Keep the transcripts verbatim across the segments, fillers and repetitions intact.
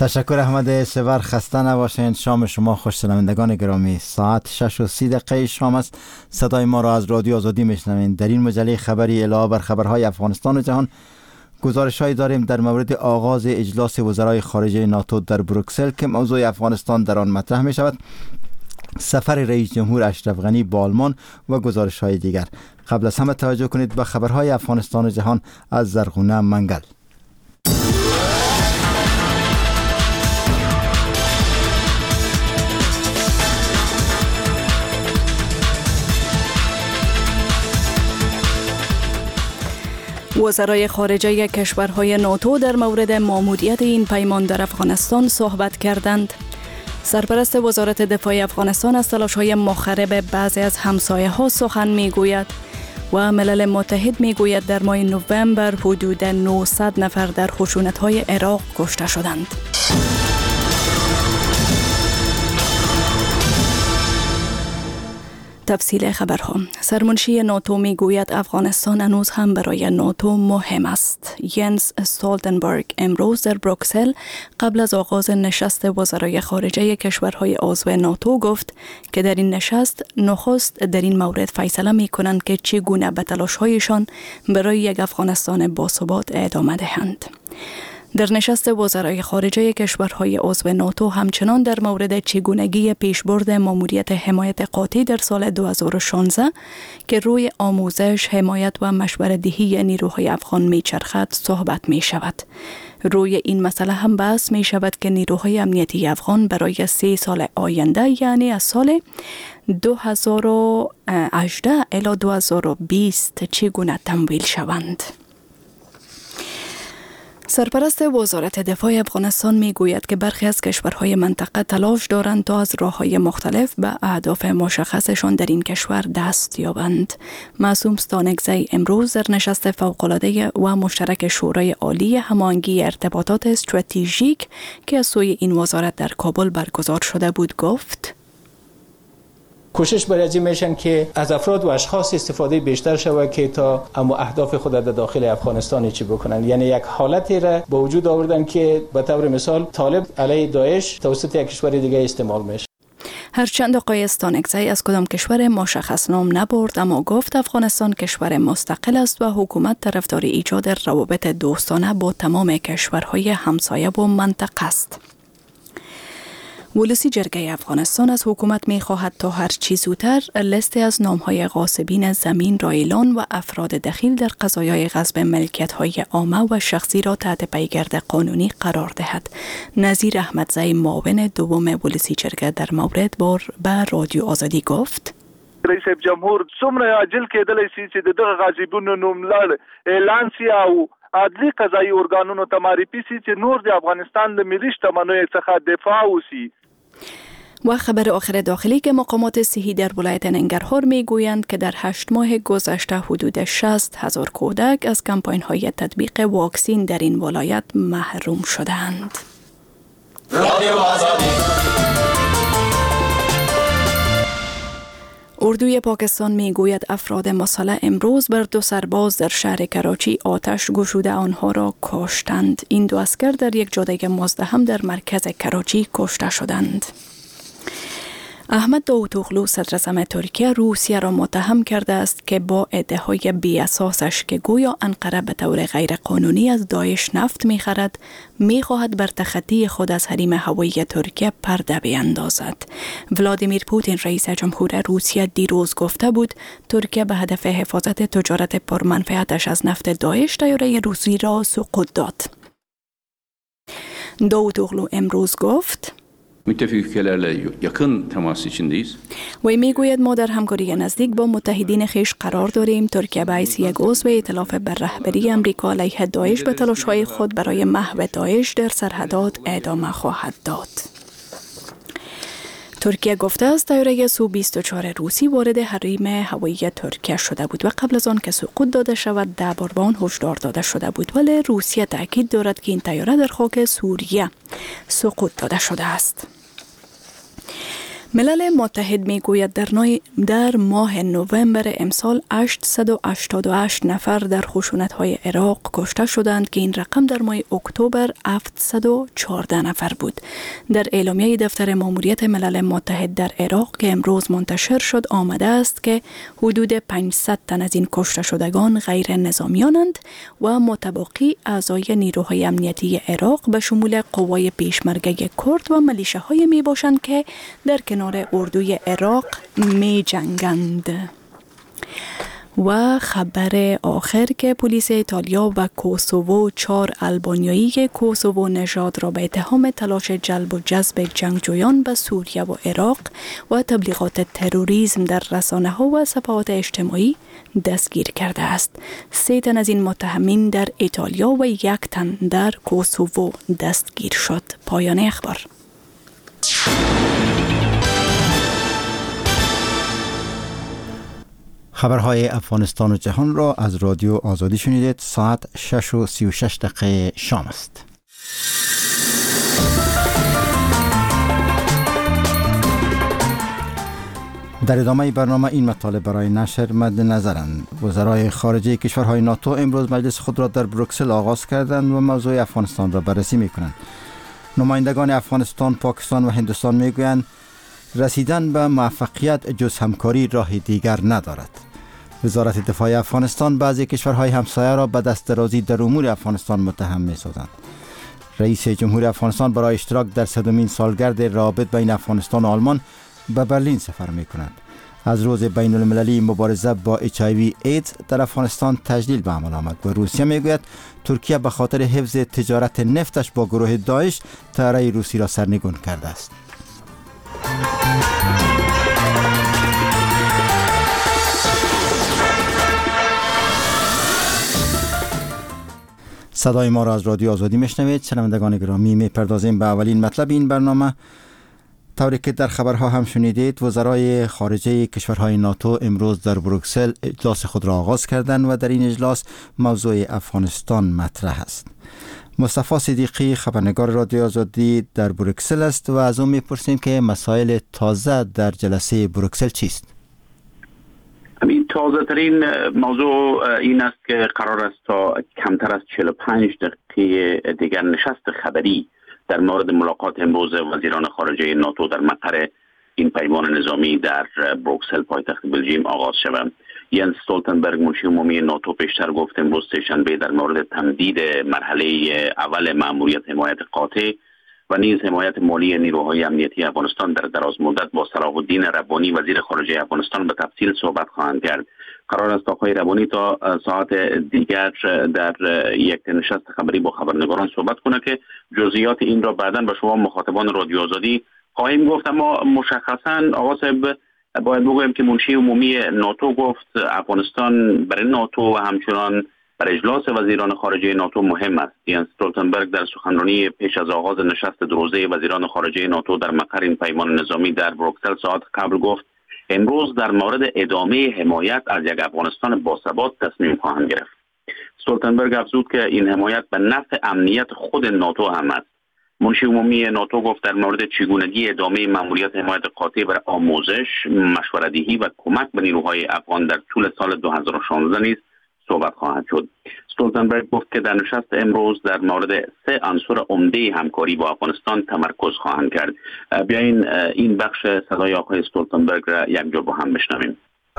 تشکر احمد سور، خسته نباشین. شام شما خوش. شنوندگان گرامی، ساعت شش و سی دقیقه شام است. صدای ما را از رادیو آزادی میشنوین. در این مجله خبری علاوه بر خبرهای افغانستان و جهان، گزارش‌هایی داریم در مورد آغاز اجلاس وزرای خارجه ناتو در بروکسل که موضوع افغانستان در آن مطرح می شود، سفر رئیس جمهور اشرف غنی به آلمان و گزارش‌های دیگر. قبل از همه توجه کنید به خبرهای افغانستان و جهان از زرغونه منگل. وزرای خارجه کشورهای ناتو در مورد ماموریت این پیمان در افغانستان صحبت کردند. سرپرست وزارت دفاع افغانستان از تلاش‌های مخرب بعضی از همسایه‌ها سخن می‌گوید و ملل متحد می‌گوید در ماه نوامبر حدود نهصد نفر در خشونت‌های عراق کشته شدند. تفصیل خبرها. سرمنشی ناتو می گوید افغانستان هنوز هم برای ناتو مهم است. ینس استولتنبرگ امروز در بروکسل قبل از آغاز نشست وزرای خارجه کشورهای عضو ناتو گفت که در این نشست نخست در این مورد فیصله می کنند که چگونه به تلاش‌هایشان برای یک افغانستان باثبات ادامه دهند. در نشست وزرای خارجه کشورهای عضو ناتو همچنان در مورد چگونگی پیشبرد ماموریت حمایت قاطع در سال دو هزار و شانزده که روی آموزش، حمایت و مشوره‌دهی نیروهای افغان میچرخد صحبت می شود. روی این مسئله هم بحث می شود که نیروهای امنیتی افغان برای سه سال آینده، یعنی از سال دو هزار و هجده الی دو هزار و بیست چگونه تمویل شوند. سرپرست وزارت دفاع افغانستان می گوید که برخی از کشورهای منطقه تلاش دارند تا از راه‌های مختلف به اهداف مشخصشان در این کشور دست یابند. معصوم ستانکزی امروز در نشست فوق‌العاده و مشترک شورای عالی هماهنگی ارتباطات استراتژیک که از سوی این وزارت در کابل برگزار شده بود گفت: کوشش برای این میشن که از افراد و اشخاص استفاده بیشتر شود که تا اما اهداف خود در داخل افغانستان چی بکنن. یعنی یک حالتی را به وجود آوردن که به طور مثال طالب علیه داعش توسط یک کشور دیگه استعمال میشه. هرچند آقای استانکزی از کدام کشور مشخص نام نبرد، اما گفت افغانستان کشور مستقل است و حکومت طرفدار ایجاد روابط دوستانه با تمام کشورهای همسایه و منطقه است. ولسی جرگه افغانستان از حکومت می خواهد تا هر چه زودتر لیست از نام‌های غاصبین زمین را اعلان و افراد دخیل در قضایای غصب ملکیت‌های عامه و شخصی را تحت پیگرد قانونی قرار دهد. نظیر احمدزی معاون دوم ولسی جرگه در مورد بار به رادیو آزادی گفت: رئیس جمهور څومره عاجل کېدلی شي چې دغه غاصبونو نوملړ اعلان شي او عدلي قضایي ارګانونو ته معرفي شي چې نور د افغانستان د ملي شتمنیو څخه دفاع وشي. و خبر آخر داخلی که مقامات صحی در ولایت ننگرهار می گویند که در هشت ماه گذشته حدود شصت هزار کودک از کمپاین های تطبیق واکسین در این ولایت محروم شدند. اردوی پاکستان می گوید افراد مسلح امروز بر دو سرباز در شهر کراچی آتش گشوده آنها را کشتند. این دو اسکر در یک جاده مزدحم در مرکز کراچی کشته شدند. احمد داوطوغلو صدراعظم ترکیه روسیه را متهم کرده است که با ادعاهای بی اساسش که گویا انقره به طور غیر قانونی از داعش نفت می‌خرد می‌خواهد بر تخطی خود از حریم هوایی ترکیه پرده بیندازد. ولادیمیر پوتین رئیس جمهور روسیه دیروز گفته بود ترکیه به هدف حفاظت تجارت پرمنفعتش از نفت داعش طیاره روسی را سقوط داد. داوطوغلو امروز گفت: müttefiklerle yakın temas içindeyiz. و میگوید ما در همکاری نزدیک با متحدین خویش قرار داریم. ترکیه به حیث یک عضو ائتلاف بر رهبری امریکا علیه داعش به تلاش‌های خود برای محو داعش در سرحدات ادامه خواهد داد. ترکیه گفته است طیاره سو بیست و چهار روسی وارد حریم هوایی ترکیه شده بود و قبل از آن که سقوط داده شود ده بار به آن هشدار داده شده بود، ولی روسیه تاکید دارد که این طیاره در خاک سوریه سقوط داده شده است. ملل متحد می گوید در, در ماه نوامبر امسال هشتصد و هشتاد و هشت نفر در خشونت‌های عراق کشته شدند که این رقم در ماه اکتبر هفتصد و چهارده نفر بود. در اعلامیه دفتر ماموریت ملل متحد در عراق که امروز منتشر شد آمده است که حدود پانصد تن از این کشته شدگان غیر نظامیانند و متباقی اعضای نیروهای امنیتی عراق به شمول قوای پیشمرگه کرد و ملیشه‌های می باشند که در کنار اردوی عراق می جنگند. و خبر آخر که پلیس ایتالیا و کوسوو چهار آلبانیایی که کوسوو نژاد را به اتهام تلاش جلب و جذب جنگجویان به سوریه و عراق و تبلیغات تروریسم در رسانه‌ها و صفحات اجتماعی دستگیر کرده است. سه تن از این متهمین در ایتالیا و یک تن در کوسوو دستگیر شد. پایان اخبار. خبرهای افغانستان و جهان را از رادیو آزادی شنیدید. ساعت شش و سی و شش دقیقه شام است. در ادامه برنامه این مطالب برای نشر مد نظرند. وزرای خارجه کشورهای ناتو امروز مجلس خود را در بروکسل آغاز کردند و موضوع افغانستان را بررسی می‌کنند. نمایندگان افغانستان، پاکستان و هندوستان می‌گویند رسیدن به موفقیت جز همکاری راه دیگر ندارد. وزارت دفاع افغانستان بعضی کشورهای همسایه را به دست درازی در امور افغانستان متهم می‌سازند. رئیس جمهور افغانستان برای اشتراک در صدمین سالگرد روابط بین افغانستان و آلمان به برلین سفر می‌کند. از روز بین المللی مبارزه با اچ آی وی ایدز در افغانستان تجلیل به عمل آمد و روسیه میگوید ترکیه به خاطر حفظ تجارت نفتش با گروه داعش طیاره روسی را سرنگون کرده است. صدای ما را از رادیو آزادی میشنوید. شنوندگان گرامی، میپردازیم به اولین مطلب این برنامه. طوری که در خبرها هم شنیدید، وزرای خارجه کشورهای ناتو امروز در بروکسل اجلاس خود را آغاز کردند و در این اجلاس موضوع افغانستان مطرح است. مصطفی صدیقی خبرنگار رادیو آزادی در بروکسل است و از او میپرسیم که مسائل تازه در جلسه بروکسل چیست؟ همین تازه ترین موضوع این است که قرار است تا کمتر از چهل و پنج دقیقه دیگر نشست خبری در مورد ملاقات امروز وزیران خارجه ناتو در مقر این پیمان نظامی در بروکسل پایتخت بلژیم آغاز شود. ینس استولتنبرگ منشی عمومی ناتو پیشتر گفت امروز سه‌شنبه در مورد تمدید مرحله اول مأموریت حمایت قاطع و نیز حمایت مالی نیروهای امنیتی افغانستان در دراز مدت با صلاح الدین ربانی وزیر خارجه افغانستان به تفصیل صحبت خواهند کرد. قرار است آقای ربانی تا ساعت دیگر در یک نشست خبری با خبرنگاران صحبت کنه که جزئیات این را بعداً به شما مخاطبان رادیو آزادی خواهیم گفت. اما مشخصاً آقا صاحب باید بگویم که منشی عمومی ناتو گفت افغانستان برای ناتو و همچنان بر اجلاس وزیران خارجه ناتو مهم است. ینس استولتنبرگ در سخنرانی پیش از آغاز نشست دو روزه وزیران خارجه ناتو در مقر این پیمان نظامی در بروکسل ساعت قبل گفت امروز در مورد ادامه حمایت از یک افغانستان باثبات تصمیم خواهند گرفت. استولتنبرگ افزود که این حمایت به نفع امنیت خود ناتو هم است. منشی عمومی ناتو گفت در مورد چگونگی ادامه مأموریت حمایت قاطع برای آموزش، مشوره‌دهی و کمک به نیروهای افغان در طول سال دو هزار و شانزده نیز صحبت خواهد شد. استولتنبرگ گفت که در نشست امروز در مورد سه عنصر عمده همکاری با افغانستان تمرکز خواهند کرد. بیاین این بخش صدای آقای استولتنبرگ را یک جور با هم بشنویم.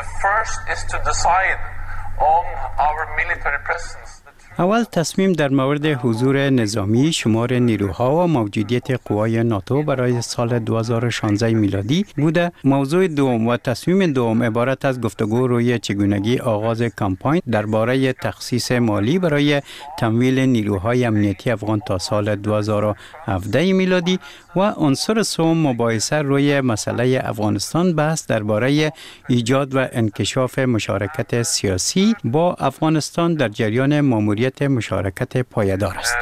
اول تصمیم در مورد حضور نظامی شمار نیروها و موجودیت قوای ناتو برای سال دو هزار و شانزده میلادی بوده. موضوع دوم و تصمیم دوم عبارت از گفتگو روی چگونگی آغاز کمپاین درباره تخصیص مالی برای تمویل نیروهای امنیتی افغان تا سال دو هزار و هفده میلادی و عنصر سوم مباحثه روی مسئله افغانستان بحث درباره ایجاد و انکشاف مشارکت سیاسی با افغانستان در جریان ماموریت مشارکت پایدار است.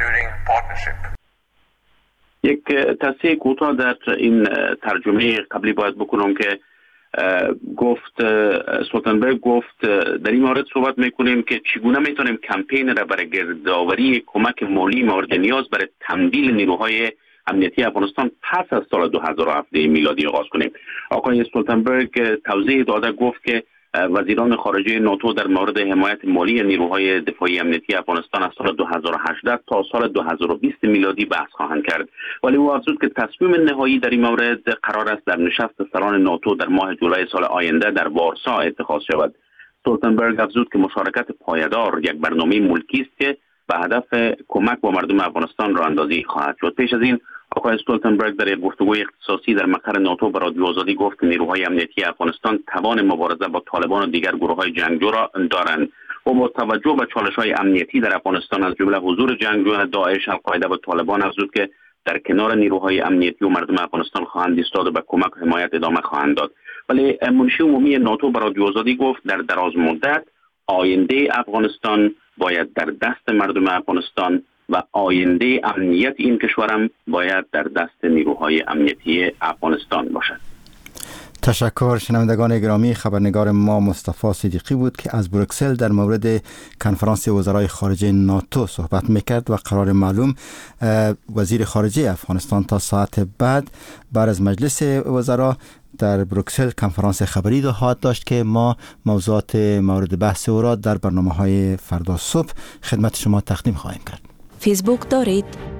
یک تصحیح کوتاه در این ترجمه قبلی باید بکنم که گفت استولتنبرگ گفت در این مورد صحبت میکنیم که چگونه میتونیم کمپین را برای گردآوری کمک مالی مورد نیاز برای تمویل نیروهای امنیتی افغانستان پس از سال دو هزار و هفده میلادی آغاز کنیم. آقای استولتنبرگ توضیح داده گفت که وزیران خارجه ناتو در مورد حمایت مالی نیروهای دفاعی امنیتی افغانستان از سال دو هزار و هجده تا سال دو هزار و بیست میلادی بحث خواهند کرد. ولی او افزود که تصمیم نهایی در این مورد قرار است در نشست سران ناتو در ماه جولای سال آینده در وارسا اتخاذ شود. استولتنبرگ افزود که مشارکت پایدار یک برنامه ملکی است که به هدف کمک با مردم افغانستان راه اندازی خواهد شد. پیش از این آقای استولتنبرگ در یک گفتگوی اختصاصی در مقر ناتو به رادیو آزادی گفت که نیروهای امنیتی افغانستان توان مبارزه با طالبان و دیگر گروه‌های جنگجو را دارند و با توجه به چالش‌های امنیتی در افغانستان از جمله حضور جنگجویان داعش، القاعده و طالبان افزود که در کنار نیروهای امنیتی و مردم افغانستان خواهند ایستاد و به کمک و حمایت ادامه خواهند داد. ولی منشی عمومی ناتو به رادیو آزادی گفت در دراز مدت آینده افغانستان باید در دست مردم افغانستان و آینده امنیت این کشورم باید در دست نیروهای امنیتی افغانستان باشد. تشکر. شنوندگان گرامی، خبرنگار ما مصطفی صدیقی بود که از بروکسل در مورد کنفرانس وزرای خارجه ناتو صحبت میکرد و قرار معلوم وزیر خارجه افغانستان تا ساعت بعد بعد از مجلس وزرا در بروکسل کنفرانس خبری خواهد داشت که ما موضوعات مورد بحث او را در برنامه‌های فردا صبح خدمت شما تقدیم خواهیم کرد. فیسبوک دارید؟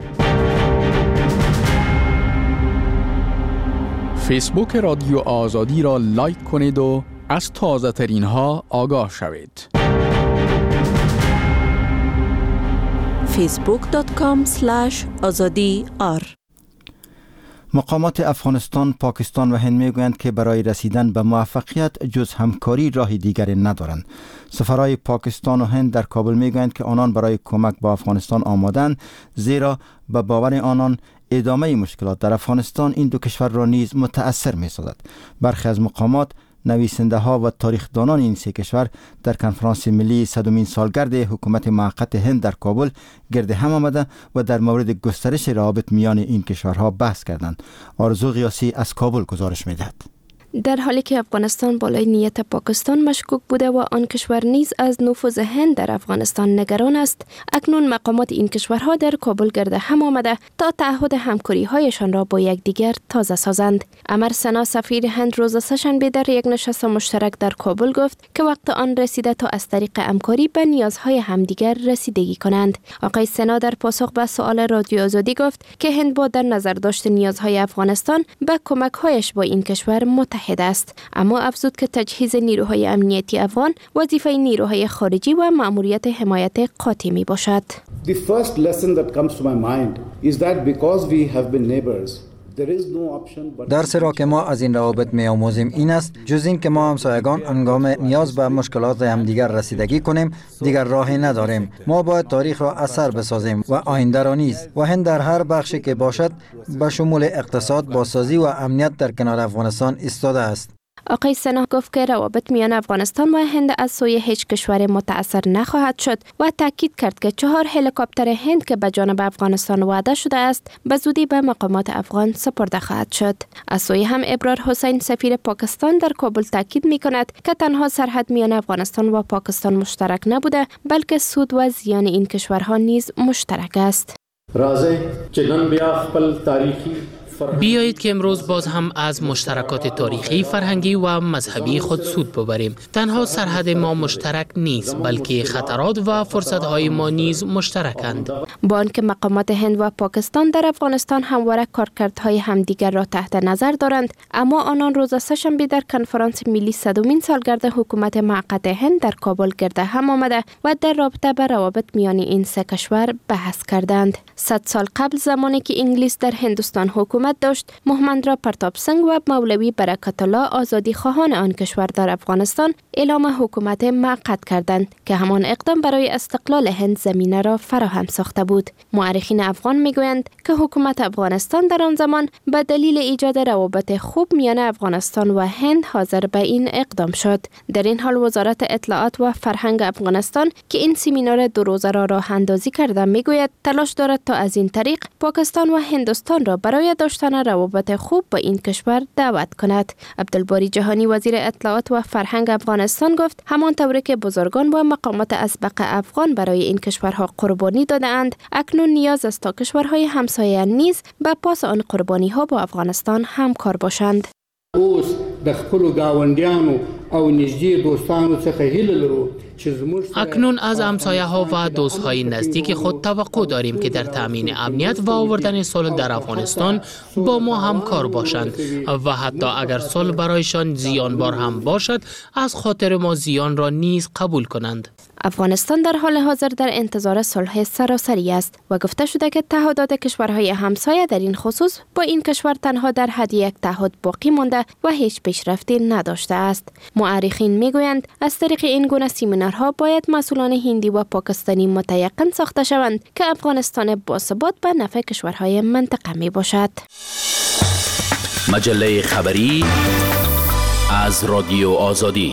فیسبوک رادیو آزادی را لایک کنید و از تازه ترین ها آگاه شوید. فیسبوک دات کام اسلش آزادی آر. مقامات افغانستان، پاکستان و هند میگویند که برای رسیدن به موفقیت جز همکاری راه دیگری ندارند. سفرهای پاکستان و هند در کابل میگویند که آنان برای کمک با افغانستان آمادند، زیرا به باور آنان ادامه مشکلات در افغانستان این دو کشور را نیز متأثر می سازد. برخی از مقامات، نویسنده ها و تاریخدانان این سه کشور در کنفرانس ملی صدمین سالگرد حکومت موقت هند در کابل گرد هم آمده و در مورد گسترش روابط میان این کشورها بحث کردند. آرزو غیاثی از کابل گزارش می‌دهد. در حالی که افغانستان بالای نیت پاکستان مشکوک بوده و آن کشور نیز از نفوذ هند در افغانستان نگران است، اکنون مقامات این کشورها در کابل گرد هم آمده تا تعهد همکاری هایشان را با یکدیگر تازه سازند. امر سنا، سفیر هند، روز سه‌شنبه در یک نشست مشترک در کابل گفت که وقت آن رسیده تا از طریق همکاری به نیازهای همدیگر رسیدگی کنند. آقای سنا در پاسخ به سوال رادیو آزادی گفت که هند با در نظر داشت نیازهای افغانستان به کمک هایش با این کشور متحد است، اما افزود که تجهیز نیروهای امنیتی افغان وظیفه نیروهای خارجی و مأموریت حمایت قاطع می باشد. The first lesson that comes to my mind is that because we have been neighbors, درسی را که ما از این روابط می آموزیم این است جز این که ما همسایگان هنگام نیاز به مشکلات همدیگر رسیدگی کنیم دیگر راهی نداریم. ما باید تاریخ را اثر بسازیم و آینده را نیز. و هند در هر بخشی که باشد به شمول اقتصاد، بازسازی و امنیت در کنار افغانستان ایستاده است. آقای سنا گفت که روابط میان افغانستان و هند از سوی هیچ کشور متأثر نخواهد شد و تاکید کرد که چهار هلیکوپتر هند که به جانب افغانستان وعده شده است به زودی به مقامات افغان سپرده خواهد شد. از سوی هم ابرار حسین، سفیر پاکستان در کابل تاکید می کند که تنها سرحد میان افغانستان و پاکستان مشترک نبوده بلکه سود و زیان این کشورها نیز مشترک است. راځي چې نن بیا خپل تاریخي بیایید که امروز باز هم از مشترکات تاریخی، فرهنگی و مذهبی خود سود ببریم. تنها سرحد ما مشترک نیست بلکه خطرات و فرصت‌های ما نیز مشترکند. با آنکه مقامات هند و پاکستان در افغانستان همواره کارکردهای همدیگر را تحت نظر دارند، اما آنان روز سه‌شنبه در کنفرانس ملی صدمین سالگرد حکومت موقت هند در کابل گرد هم آمده و در رابطه به روابط میان این سه کشور بحث کردند. صد سال قبل زمانی که انگلیس در هندوستان حکومت داشت، مهمندرا پرتاپ سنگ و مولوی برکت الله آزادی خواهان آن کشور در افغانستان اعلام حکومت موقت کردند که همان اقدام برای استقلال هند زمینه را فراهم ساخته بود. مورخین افغان میگویند که حکومت افغانستان در آن زمان به دلیل ایجاد روابط خوب میان افغانستان و هند حاضر به این اقدام شد. در این حال وزارت اطلاعات و فرهنگ افغانستان که این سمینار دو روزه را راه اندازی کرده میگوید تلاش دارد تا از این طریق پاکستان و هندوستان را برای داشتن داشتن روابط خوب با این کشور دعوت کند. عبدالباری جهانی وزیر اطلاعات و فرهنگ افغانستان گفت همانطور که بزرگان و مقامات اسبق افغان برای این کشورها قربانی داده‌اند، اکنون نیاز است تا کشورهای همسایه نیز به پاس آن قربانی ها با افغانستان همکار باشند. اوس د خپل گاونډیانو او نږدې دوستانو څخه هیله لرو چې زموږ اکنون از همسایه ها و دوست های نزدیک خود توقع داریم که در تامین امنیت و آوردن صلح در افغانستان با ما همکار باشند و حتی اگر صلح برایشان زیانبار هم باشد از خاطر ما زیان را نیز قبول کنند. افغانستان در حال حاضر در انتظار صلح سراسری است و گفته شده که تعهدات کشورهای همسایه در این خصوص با این کشور تنها در حد یک تعهد باقی مانده و هیچ پیشرفتی نداشته است. مورخین میگویند از طریق این گونه سیمینارها باید مسئولان هندی و پاکستانی متیقن ساخته شوند که افغانستان باثبات به نفع کشورهای منطقه می باشد. مجله خبری از رادیو آزادی.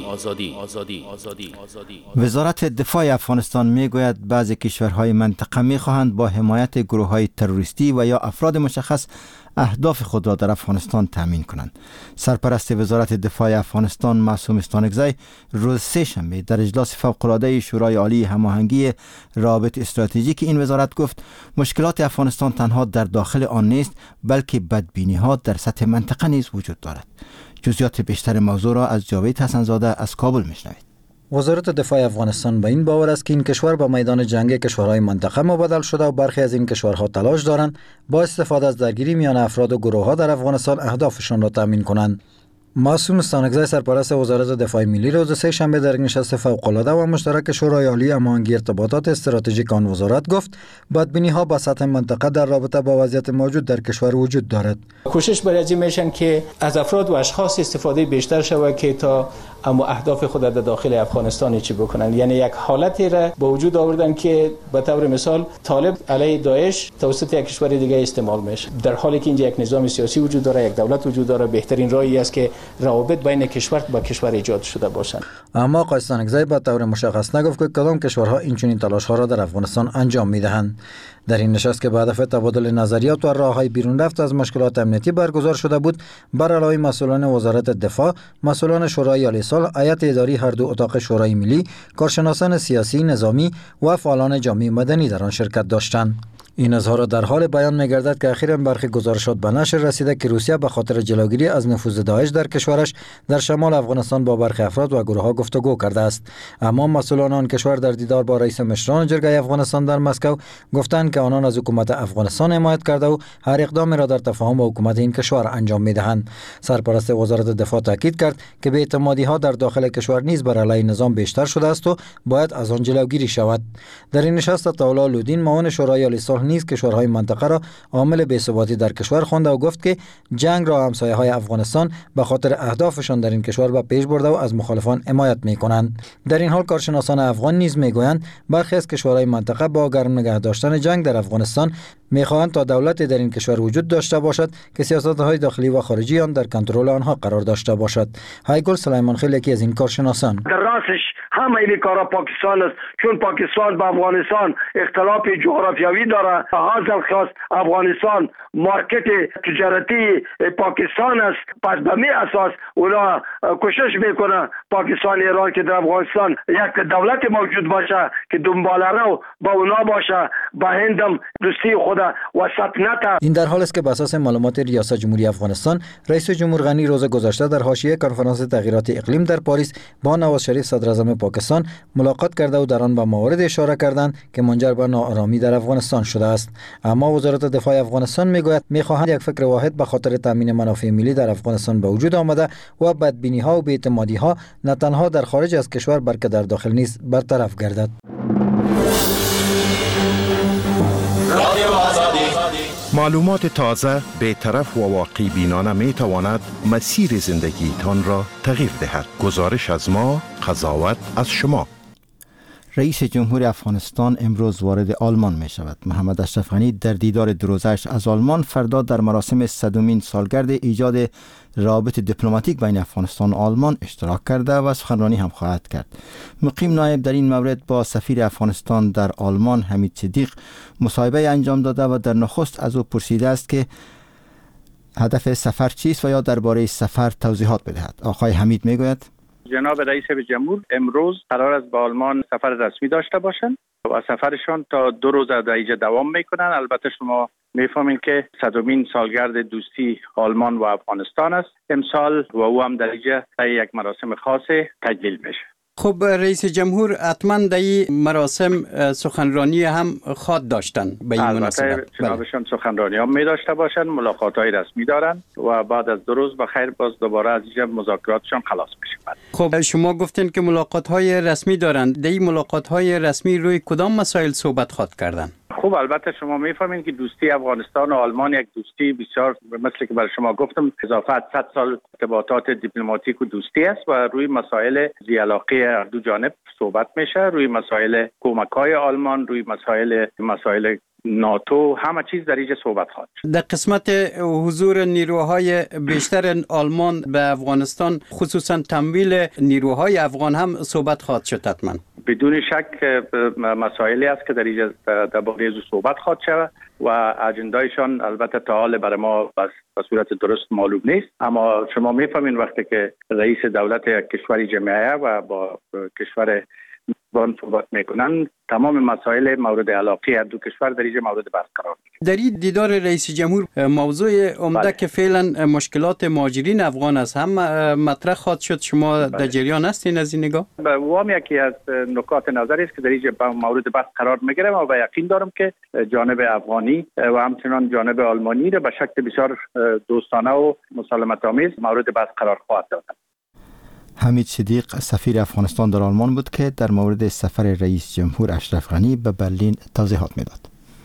وزارت دفاع افغانستان میگوید بعضی کشورهای منطقه میخواهند با حمایت گروه‌های تروریستی و یا افراد مشخص اهداف خود را در افغانستان تامین کنند. سرپرست وزارت دفاع افغانستان معصوم استانکزی روز سه شنبه در اجلاس فوق‌العاده شورای عالی هماهنگی روابط استراتژیک این وزارت گفت مشکلات افغانستان تنها در داخل آن نیست بلکه بدبینی‌ها در سطح منطقه نیز وجود دارد. جزئیات بیشتر موضوع را از جاوید حسن‌زاده از کابل میشنوید. وزارت دفاع افغانستان به این باور است که این کشور به میدان جنگ کشورهای منطقه مبادل شده و برخی از این کشورها تلاش دارند با استفاده از درگیری میان افراد و گروه‌ها در افغانستان اهدافشان را تامین کنند. معصوم استانکزی سرپرست وزارت دفاع ملی روز سه شنبه در نشست فوق‌العاده و مشترک شورای عالی هماهنگی ارتباطات استراتژیک آن وزارت گفت بدبینی‌ها به سطح منطقه در رابطه با وضعیت موجود در کشور وجود دارد. کوشش برای این میشن که از افراد و اشخاص استفاده بیشتر شود که تا اما اهداف خود در داخل افغانستان چی بکنن. یعنی یک حالتی را به وجود آوردن که به طور مثال طالب علیه داعش توسط یک کشور دیگه استعمال میشه، در حالی که اینجا یک نظام سیاسی وجود داره، یک دولت وجود داره. بهترین راهی است که روابط بین کشور با کشور ایجاد شده باشند. اما آقای استانکزی به طور مشخص نگفت که کدام کشورها این چنین تلاش‌ها را در افغانستان انجام می‌دهند. در این نشست که به هدف تبادل نظریات و راه‌های بیرون رفت از مشکلات امنیتی برگزار شده بود، بر علاوه مسئولان وزارت دفاع، مسئولان شورای عالی صلح، هیئت اداری هر دو اتاق شورای ملی، کارشناسان سیاسی، نظامی و فعالان جامعه مدنی در آن شرکت داشتند. این اظهار در حال بیان می‌گردد که اخیراً برخی گزارشات به نشر رسیده که روسیه به خاطر جلوگیری از نفوذ داعش در کشورش در شمال افغانستان با برخی افراد و گروه‌ها گفتگو کرده است. اما مسئولان آن کشور در دیدار با رئیس مشران جرگه افغانستان در مسکو گفتند که آنان از حکومت افغانستان حمایت کرده و هر اقدامی را در تفاهم با حکومت این کشور انجام می‌دهند. سرپرست وزارت دفاع تاکید کرد که بی‌اعتمادی‌ها در داخل کشور نیز بر علیه نظام بیشتر شده است و باید از آن جلوگیری شود. در این نشست عطاالله لودین معاون شورای عالی صلح نیز کشورهای منطقه را عامل بی‌ثباتی در کشور خواند و گفت که جنگ را همسایه‌های افغانستان به خاطر اهدافشان در این کشور به پیش برده و از مخالفان حمایت می‌کنند. در این حال کارشناسان افغان نیز می‌گویند برخی از کشورهای منطقه با گرم نگه داشتن جنگ در افغانستان می‌خواهند تا دولتی در این کشور وجود داشته باشد که سیاست‌های داخلی و خارجی آن در کنترل آنها قرار داشته باشد. هایگل سلیمان خیل یکی از این کارشناسان: در راستش همه این کارا پاکستان است، چون پاکستان با افغانستان اختلاف جغرافیایی داره. حاصل خواست افغانستان مارکت تجارتی پاکستان است، پس به می اساس اونا کوشش میکنه پاکستان ایران که در افغانستان یک دولت موجود باشه که دنبال رو با اونا باشه، با هندم دوستی خود وسط نتا. این در حال است که بر اساس معلومات ریاست جمهوری افغانستان، رئیس جمهور غنی روز گذشته در حاشیه کنفرانس تغییرات اقلیم در پاریس با نواز شریف صدر اعظم پاکستان ملاقات کرده و در آن به موارد اشاره کردند که منجر به ناآرامی در افغانستان شده است. اما وزارت دفاع افغانستان میگوید میخواهند یک فکر واحد به خاطر تامین منافع ملی در افغانستان به وجود آمده و بدبینی‌ها و بی‌اعتمادی‌ها نه تنها در خارج از کشور بلکه در داخل نیز برطرف گردد. معلومات تازه، بی‌طرف و واقعی بینانه می تواند مسیر زندگی تان را تغییر دهد. گزارش از ما، قضاوت از شما. رئیس جمهور افغانستان امروز وارد آلمان می شود. محمد اشرف غنی در دیدار دروزش از آلمان فردا در مراسم صدمین سالگرد ایجاد روابط دیپلماتیک بین افغانستان و آلمان اشتراک کرده و سخنرانی هم خواهد کرد. مقیم نایب در این مورد با سفیر افغانستان در آلمان حمید صدیق مصاحبه انجام داده و در نخست از او پرسیده است که هدف سفر چیست و یا درباره سفر توضیحات بدهد. آقای حمید میگوید جناب رئیس جمهور امروز قرار است به آلمان سفر رسمی داشته باشند و سفرشان تا دو روز در اینجا دوام میکنن. البته شما میفهمید که صدمین سالگرد دوستی آلمان و افغانستان است امسال و او هم در اینجا یک مراسم خاص تجلیل میشه. خب رئیس جمهور حتما در این مراسم سخنرانی هم خواد داشتن به این مناسبت. البته جنابشان سخنرانی هم می داشته باشن، ملاقات های رسمی دارن و بعد از دو روز بخیر باز دوباره از اینجا مذاکراتشان خلاص میشه. خب شما گفتین که ملاقات های رسمی دارن. در این ملاقات های رسمی روی کدام مسائل صحبت خواد کردن؟ خب البته شما میفهمین که دوستی افغانستان و آلمان یک دوستی بسیار مثل که برای شما گفتم اضافه صد سال ارتباطات دیپلماتیک و دوستی است و روی مسائل ذی دو جانب صحبت میشه، روی مسائل کمک‌های آلمان، روی مسائل مسائل ناتو، همه چیز در اینجا صحبت خواهد شد. در قسمت حضور نیروهای بیشتر آلمان به افغانستان خصوصا تمویل نیروهای افغان هم صحبت خواهد شد حتما. بدون شک مسائلی است که در اینجا درباره صحبت خواهد شود و اجندایشان البته تا حال برای ما به صورت درست معلوم نیست، اما شما میفهمین وقتی که رئیس دولت کشوری جمعیه و با کشور بان صحبت میکنن تمام مسائل مورد علاقه دو کشور در اینجا مورد بحث قرار میگیره. در این دیدار رئیس جمهور موضوع عمده بله. که فعلا مشکلات مهاجرین افغان است هم مطرح خواهد شد. شما بله. در جریان هستین از این نگاه؟ و هم یکی از نکات نظری است که در اینجا مورد بحث قرار میگیره و یقین دارم که جانب افغانی و همچنان جانب آلمانی را به شکل بسیار دوستانه و مسالمت آمیز مورد بحث قرار خواهد داد. حمید صدیق سفیر افغانستان در آلمان بود که در مورد سفر رئیس جمهور اشرف غنی به برلین توضیحات میداد.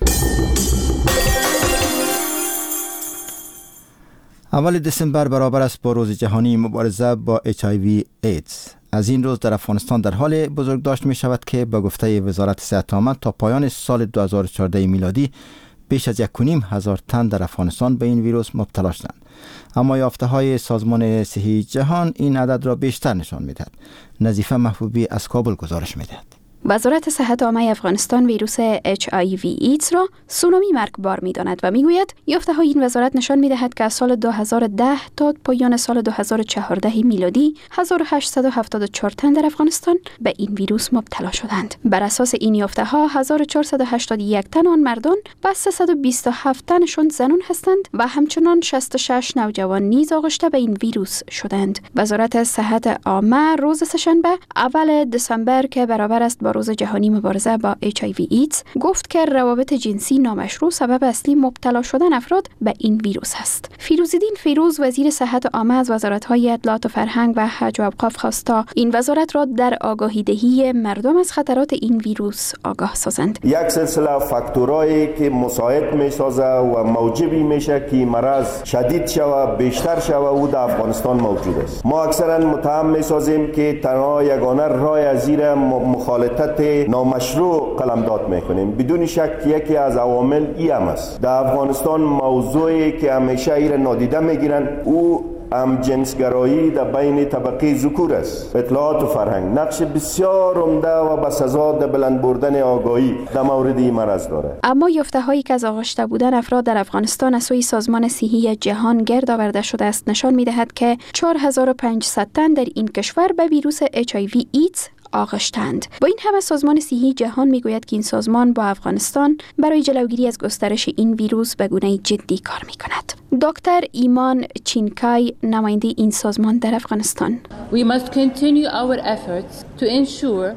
اول دسامبر برابر است با روز جهانی مبارزه با اچ آی وی ایدز. از این روز در افغانستان در حال بزرگداشت می شود که به گفته وزارت صحت عامه تا پایان سال دو هزار و چهارده میلادی بیش از یک و نیم هزار تن در افغانستان به این ویروس مبتلا شدند. اما یافته های سازمان صحی جهان این عدد را بیشتر نشان می‌دهد. نظیفه محبوبی از کابل گزارش می‌دهد. وزارت صحت عامه افغانستان ویروس اچ آی وی ایدز را سونامی مرگبار می‌داند و می‌گوید یافته‌های این وزارت نشان می‌دهد که از سال دو هزار و ده تا پایان سال دو هزار و چهارده میلادی هزار و هشتصد و هفتاد و چهار تن در افغانستان به این ویروس مبتلا شدند. بر اساس این یافته‌ها هزار و چهارصد و هشتاد و یک تن آن مردان و سیصد و بیست و هفت تنشان زنان هستند و همچنان شصت و شش نوجوان نیز آغشته به این ویروس شدند. وزارت صحت عامه روز سه‌شنبه اول دسامبر که برابر است با روز جهانی مبارزه با اچ آی وی ایدز گفت که روابط جنسی نامشروع سبب اصلی مبتلا شدن افراد به این ویروس است. فیروزالدین فیروز وزیر صحت عامه از وزارت‌های اطلاعات و فرهنگ و حج و اوقاف خواست تا این وزارت را در آگاهی دهی مردم از خطرات این ویروس آگاه سازند. یک سلسله فاکتورایی که مساعد می‌سازه و موجبی میشه که مرض شدید شود، بیشتر شود و در افغانستان موجود است. ما اکثرا متهم می‌سازیم که تنها یگانه راه از زیر مخالطت نامشروع قلمداد میکنیم. بدون شک یکی از عوامل ای هم است. در افغانستان موضوعی که همیشه ایر نادیده میگیرن او هم جنسگرایی در بین طبقه ذکور است. اطلاعات و فرهنگ نقش بسیار عمده و بسزا در بلند بردن آگاهی در مورد این مرض داره. اما یافته هایی که از آغشته بودن افراد در افغانستان از سوی سازمان صحی جهان گرد آورده شده است نشان میدهد که چهار هزار و پانصد تن در این کشور به ویروس اچ آی وی ایدز آغشتند. با این همه سازمان صحی جهان میگوید که این سازمان با افغانستان برای جلوگیری از گسترش این ویروس به گونه جدی کار میکند. دکتر ایمان چینکای نماینده این سازمان در افغانستان: We must continue our efforts to ensure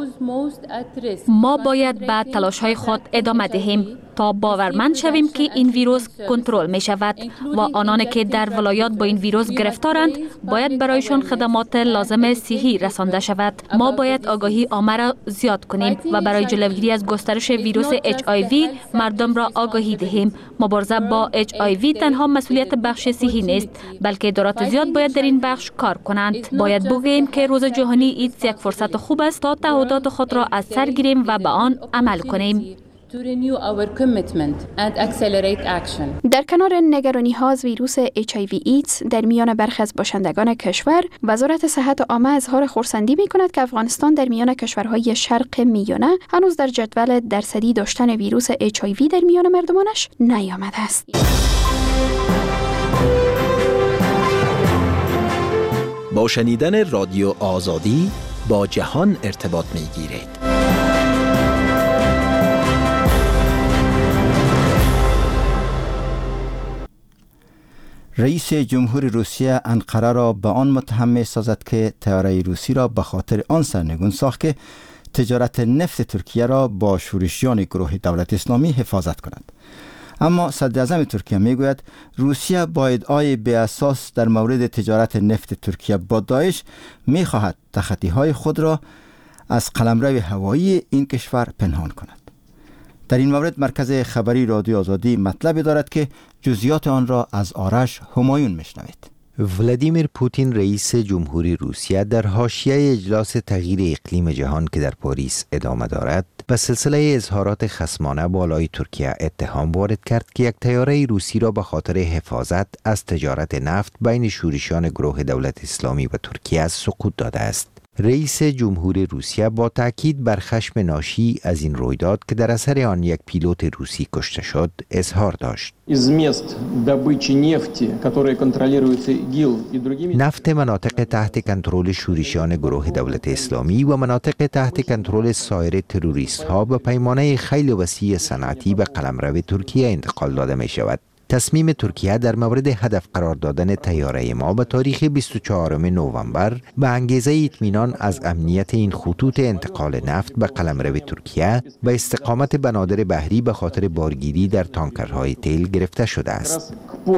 ما باید به تلاش‌های خود ادامه دهیم تا باورمند شویم که این ویروس کنترل می شود و آنانی که در ولایات با این ویروس گرفتارند باید برایشان خدمات لازم صحی رسانده شود. ما باید آگاهی عامه را زیاد کنیم و برای جلوگیری از گسترش ویروس اچ آی وی مردم را آگاهی دهیم. مبارزه با اچ آی وی تنها مسئولیت بخش صحی نیست، بلکه ادارات زیاد باید در این بخش کار کنند. باید بگوییم که روز جهانی ایدز یک فرصت خوب است تا تعهدات خود را از سر گیریم و به آن عمل کنیم. در کنار نگرانی ها از ویروس اچ آی وی ایدز در میان برخی از باشندگان کشور، وزارت صحت عامه اظهار خرسندی می کند که افغانستان در میان کشورهای شرق میانه هنوز در جدول درصدی داشتن ویروس اچ آی وی در میان مردمانش نیامده است. با شنیدن رادیو آزادی با جهان ارتباط می گیرید. رئیس جمهور روسیه انقره را به آن متهم می سازد که طیاره روسی را به خاطر آن سرنگون ساخت که تجارت نفت ترکیه را با شورشیان گروه دولت اسلامی حفاظت کند. اما صدر اعظم ترکیه می گوید روسیه با ادعای بی اساس در مورد تجارت نفت ترکیه با داعش می خواهد تخطی های خود را از قلمرو هوایی این کشور پنهان کند. در این مورد مرکز خبری رادیو آزادی مطلبی دارد که جزئیات آن را از آرش همایون میشنوید. ولادیمیر پوتین رئیس جمهوری روسیه در حاشیه اجلاس تغییر اقلیم جهان که در پاریس ادامه دارد به سلسله اظهارات خصمانه بالای ترکیه اتهام وارد کرد که یک طیاره روسی را به خاطر حفاظت از تجارت نفت بین شورشیان گروه دولت اسلامی و ترکیه سقوط داده است. رئیس جمهور روسیه با تاکید بر خشم ناشی از این رویداد که در اثر آن یک پیلوت روسی کشته شد اظهار داشت. نفت مناطق تحت کنترل شورشیان گروه دولت اسلامی و مناطق تحت کنترل سایر تروریست ها به پیمانه خیلی وسیع صنعتی به قلمرو ترکیه انتقال داده می شود. تصمیم ترکیه در مورد هدف قرار دادن طیاره ما به تاریخ بیست و چهارم نوامبر به انگیزه اطمینان از امنیت این خطوط انتقال نفت به قلمرو ترکیه به استقامت بنادر بحری به خاطر بارگیری در تانکرهای تیل گرفته شده است.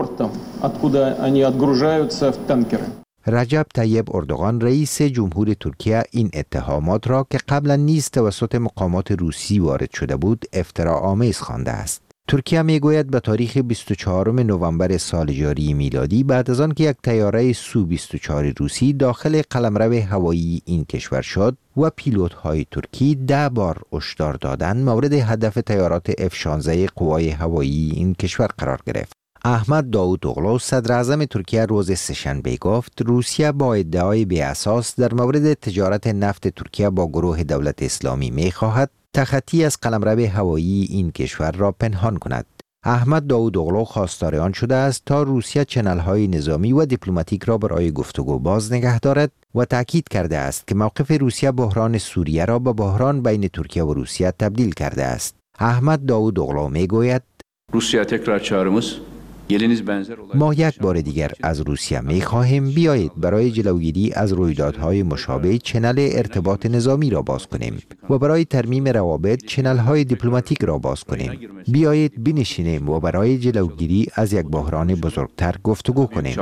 رجب طیب اردوغان رئیس جمهور ترکیه این اتهامات را که قبلا نیز توسط مقامات روسی وارد شده بود افتراآمیز خوانده است. ترکیه میگوید به تاریخ بیست و چهارم نوامبر سال جاری میلادی بعد از آن که یک طیاره سو بیست و چهار روسی داخل قلمرو هوایی این کشور شد و پیلوت‌های ترکی ده بار هشدار دادند مورد هدف طیارات اف شانزده قوای هوایی این کشور قرار گرفت. احمد داوود اوغلو صدر اعظم ترکیه روز سه‌شنبه گفت روسیه با ادعای بی اساس در مورد تجارت نفت ترکیه با گروه دولت اسلامی می‌خواهد تخطی از قلمرو هوایی این کشور را پنهان کند. احمد داوود اوغلو خواستار آن شده است تا روسیه چنل‌های نظامی و دیپلماتیک را برای گفتگو باز نگه دارد و تاکید کرده است که موقف روسیه بحران سوریه را به بحران بین ترکیه و روسیه تبدیل کرده است. احمد داوود اوغلو میگوید روسیه تکرار چağrımız ما یک بار دیگر از روسیه می خواهیم بیایید برای جلوگیری از رویدادهای مشابه چنل ارتباط نظامی را باز کنیم و برای ترمیم روابط چنل های دیپلماتیک را باز کنیم. بیایید بنشینیم و برای جلوگیری از یک بحران بزرگتر گفتگو کنیم.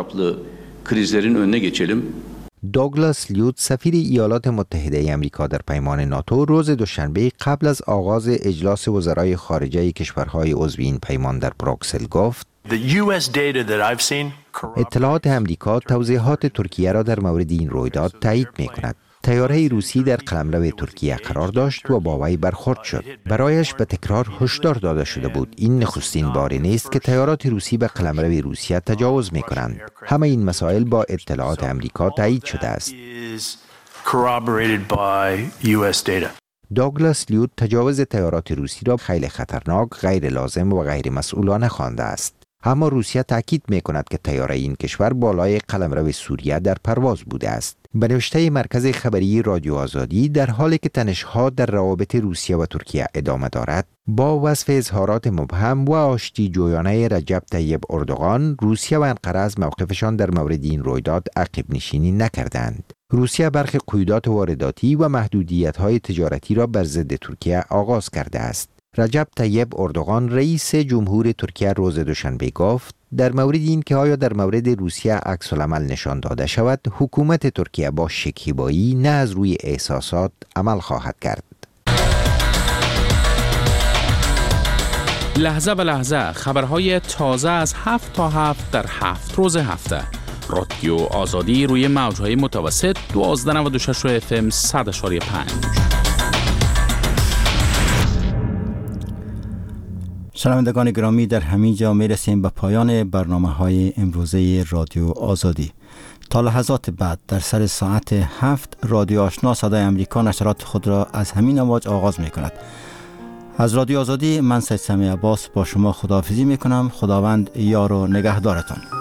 دوگلاس لیوت سفیر ایالات متحده آمریکا در پیمان ناتو روز دوشنبه قبل از آغاز اجلاس وزرای خارجه کشورهای عضو این پیمان در بروکسل گفت اطلاعات امریکا توضیحات ترکیه را در مورد این رویداد تایید می کند. طیاره روسی در قلمرو ترکیه قرار داشت و با وی برخورد شد. برایش به تکرار هشدار داده شده بود این نخستین باری نیست که طیارات روسی به قلمرو روسیه تجاوز می کنند. همه این مسائل با اطلاعات امریکا تایید شده است. دوگلاس لیوت تجاوز طیارات روسی را خیلی خطرناک، غیر لازم و غیر مسئولانه خوانده است. اما روسیه تاکید می کند که طیاره این کشور بالای قلمرو سوریه در پرواز بوده است. به نوشته مرکز خبری رادیو آزادی در حالی که تنش‌ها در روابط روسیه و ترکیه ادامه دارد، با وصف اظهارات مبهم و آشتی جویانه رجب طیب اردوغان، روسیه و انقره از موقفشان در مورد این رویداد عقب نشینی نکردند. روسیه برخی قیودات وارداتی و محدودیت‌های تجارتی را بر ضد ترکیه آغاز کرده است. رجب طیب اردوغان رئیس جمهور ترکیه روز دوشنبه گفت در مورد این که آیا در مورد روسیه عکس العمل نشان داده شود، حکومت ترکیه با شکیبایی نه از روی احساسات عمل خواهد کرد. لحظه به لحظه خبرهای تازه از هفت تا هفت در هفت روز هفته. رادیو آزادی روی موجهای متوسط دوازده نود و شش اف ام صد و پنج. شنوندگان گرامی، در همین جا می رسیم به پایان برنامه های امروزه رادیو آزادی. تا لحظات بعد در سر ساعت هفت رادیو آشنا صدای امریکا نشرات خود را از همین امواج آغاز می کند. از رادیو آزادی من سید سمیع عباس با شما خداحافظی می کنم. خداوند یار و نگهدارتان.